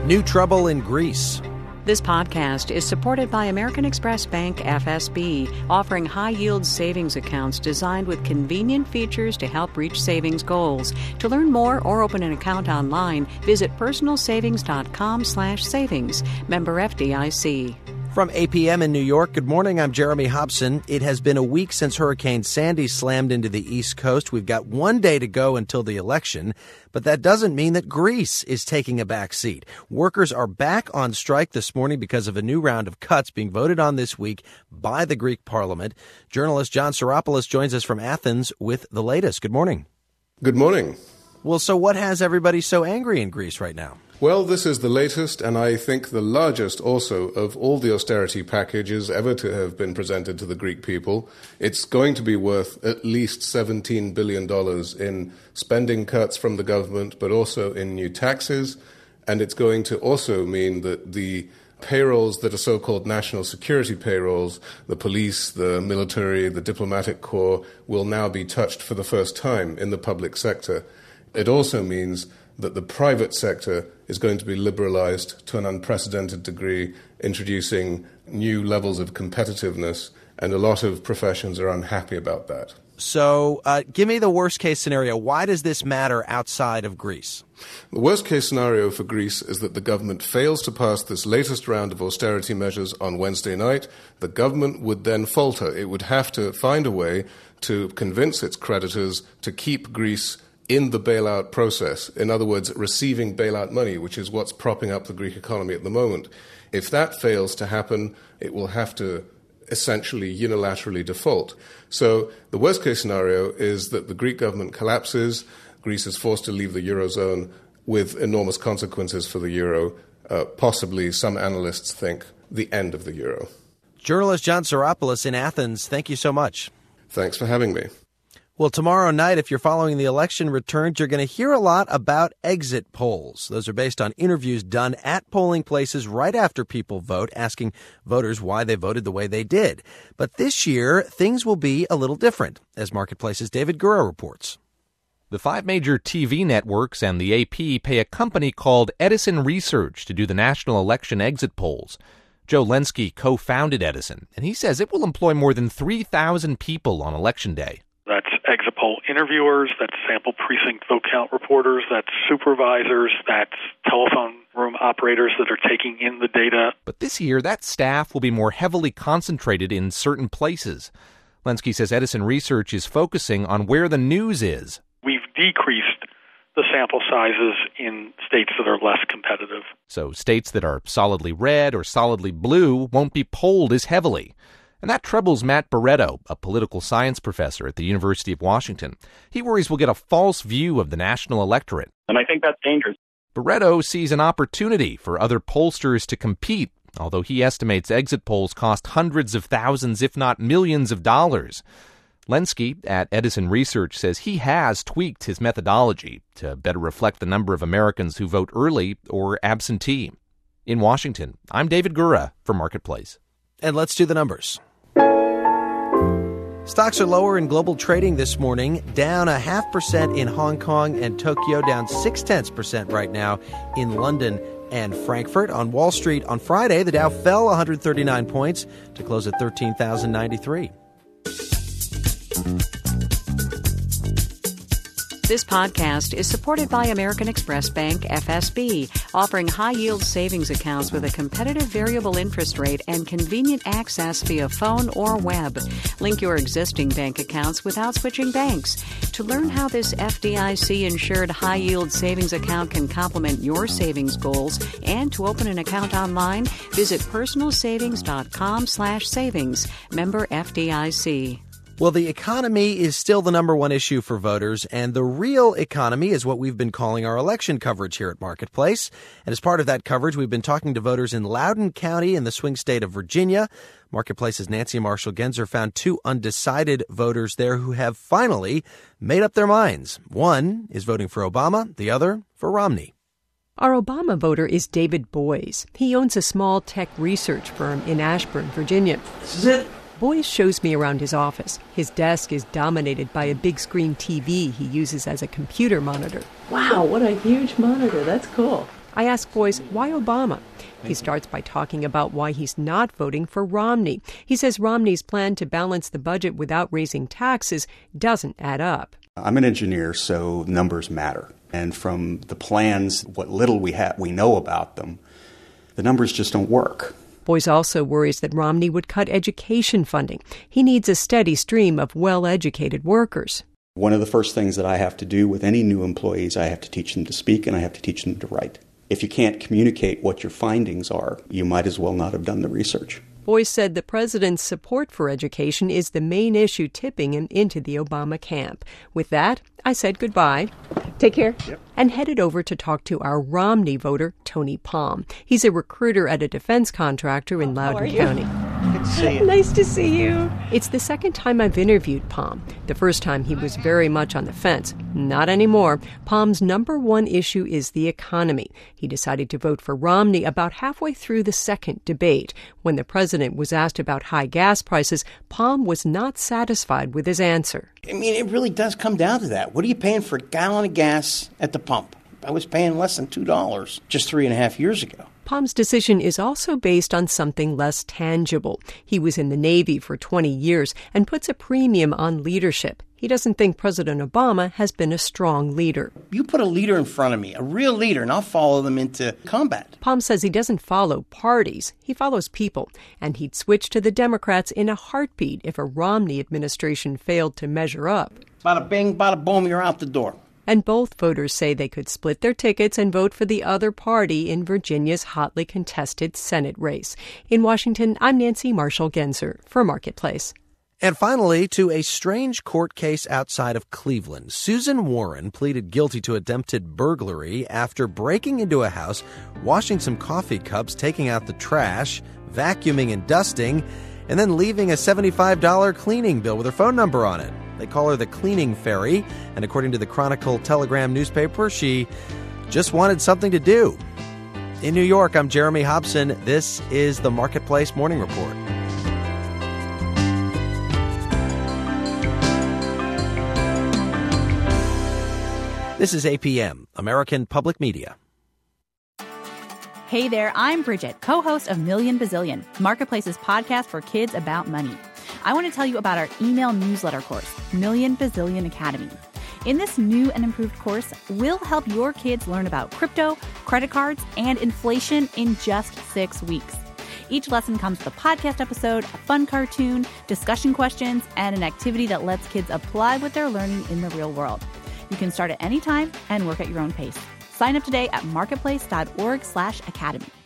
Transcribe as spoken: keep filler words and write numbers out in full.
New trouble in Greece. This podcast is supported by American Express Bank F S B, offering high-yield savings accounts designed with convenient features to help reach savings goals. To learn more or open an account online, visit personalsavings.com slash savings. Member F D I C. From A P M in New York, good morning. I'm Jeremy Hobson. It has been a week since Hurricane Sandy slammed into the East Coast. We've got one day to go until the election, but that doesn't mean that Greece is taking a back seat. Workers are back on strike this morning because of a new round of cuts being voted on this week by the Greek parliament. Journalist John Psaropoulos joins us from Athens with the latest. Good morning. Good morning. Well, so what has everybody so angry in Greece right now? Well, this is the latest, and I think the largest also, of all the austerity packages ever to have been presented to the Greek people. It's going to be worth at least seventeen billion dollars in spending cuts from the government, but also in new taxes. And it's going to also mean that the payrolls that are so-called national security payrolls, the police, the military, the diplomatic corps, will now be touched for the first time in the public sector. It also means that the private sector is going to be liberalized to an unprecedented degree, introducing new levels of competitiveness, and a lot of professions are unhappy about that. So uh, give me the worst-case scenario. Why does this matter outside of Greece? The worst-case scenario for Greece is that the government fails to pass this latest round of austerity measures on Wednesday night. The government would then falter. It would have to find a way to convince its creditors to keep Greece in the bailout process. In other words, receiving bailout money, which is what's propping up the Greek economy at the moment. If that fails to happen, it will have to essentially unilaterally default. So the worst case scenario is that the Greek government collapses, Greece is forced to leave the Eurozone with enormous consequences for the euro, uh, possibly, some analysts think, the end of the euro. Journalist John Psaropoulos in Athens, thank you so much. Thanks for having me. Well, tomorrow night, if you're following the election returns, you're going to hear a lot about exit polls. Those are based on interviews done at polling places right after people vote, asking voters why they voted the way they did. But this year, things will be a little different, as Marketplace's David Gura reports. The five major T V networks and the A P pay a company called Edison Research to do the national election exit polls. Joe Lenski co-founded Edison, and he says it will employ more than three thousand people on Election Day. That's exit poll interviewers, that's sample precinct vote count reporters, that's supervisors, that's telephone room operators that are taking in the data. But this year, that staff will be more heavily concentrated in certain places. Lenski says Edison Research is focusing on where the news is. We've decreased the sample sizes in states that are less competitive. So states that are solidly red or solidly blue won't be polled as heavily. And that troubles Matt Barreto, a political science professor at the University of Washington. He worries we'll get a false view of the national electorate. And I think that's dangerous. Barreto sees an opportunity for other pollsters to compete, although he estimates exit polls cost hundreds of thousands, if not millions of dollars. Lenski at Edison Research says he has tweaked his methodology to better reflect the number of Americans who vote early or absentee. In Washington, I'm David Gura for Marketplace. And let's do the numbers. Stocks are lower in global trading this morning, down a half percent in Hong Kong and Tokyo, down six tenths percent right now in London and Frankfurt. On Wall Street on Friday, the Dow fell one hundred thirty-nine points to close at thirteen thousand ninety-three. This podcast is supported by American Express Bank F S B, offering high-yield savings accounts with a competitive variable interest rate and convenient access via phone or web. Link your existing bank accounts without switching banks. To learn how this F D I C-insured high-yield savings account can complement your savings goals and to open an account online, visit personalsavings.com slash savings. Member F D I C. Well, the economy is still the number one issue for voters, and the real economy is what we've been calling our election coverage here at Marketplace. And as part of that coverage, we've been talking to voters in Loudoun County in the swing state of Virginia. Marketplace's Nancy Marshall-Genzer found two undecided voters there who have finally made up their minds. One is voting for Obama, the other for Romney. Our Obama voter is David Boies. He owns a small tech research firm in Ashburn, Virginia. This is it. Boies shows me around his office. His desk is dominated by a big screen T V he uses as a computer monitor. Wow, what a huge monitor. That's cool. I ask Boyce why Obama. He starts by talking about why he's not voting for Romney. He says Romney's plan to balance the budget without raising taxes doesn't add up. I'm an engineer, so numbers matter. And from the plans, what little we have, we know about them, the numbers just don't work. Boyce also worries that Romney would cut education funding. He needs a steady stream of well-educated workers. One of the first things that I have to do with any new employees, I have to teach them to speak and I have to teach them to write. If you can't communicate what your findings are, you might as well not have done the research. Boyce said the president's support for education is the main issue tipping him into the Obama camp. With that, I said goodbye. Take care. Yep. And headed over to talk to our Romney voter, Tony Palm. He's a recruiter at a defense contractor in Loudoun County. Good to see you. Nice to see you. It's the second time I've interviewed Palm. The first time he was very much on the fence. Not anymore. Palm's number one issue is the economy. He decided to vote for Romney about halfway through the second debate. When the president was asked about high gas prices, Palm was not satisfied with his answer. I mean, it really does come down to that. What are you paying for a gallon of gas at the pump? I was paying less than two dollars just three and a half years ago. Palm's decision is also based on something less tangible. He was in the Navy for twenty years and puts a premium on leadership. He doesn't think President Obama has been a strong leader. You put a leader in front of me, a real leader, and I'll follow them into combat. Palm says he doesn't follow parties. He follows people. And he'd switch to the Democrats in a heartbeat if a Romney administration failed to measure up. Bada bing, bada boom, you're out the door. And both voters say they could split their tickets and vote for the other party in Virginia's hotly contested Senate race. In Washington, I'm Nancy Marshall-Genzer for Marketplace. And finally, to a strange court case outside of Cleveland. Susan Warren pleaded guilty to attempted burglary after breaking into a house, washing some coffee cups, taking out the trash, vacuuming and dusting, and then leaving a seventy-five dollars cleaning bill with her phone number on it. They call her the cleaning fairy, and according to the Chronicle Telegram newspaper, she just wanted something to do. In New York, I'm Jeremy Hobson. This is the Marketplace Morning Report. This is A P M, American Public Media. Hey there, I'm Bridget, co-host of Million Bazillion, Marketplace's podcast for kids about money. I want to tell you about our email newsletter course, Million Bazillion Academy. In this new and improved course, we'll help your kids learn about crypto, credit cards, and inflation in just six weeks. Each lesson comes with a podcast episode, a fun cartoon, discussion questions, and an activity that lets kids apply what they're learning in the real world. You can start at any time and work at your own pace. Sign up today at marketplace.org slash academy.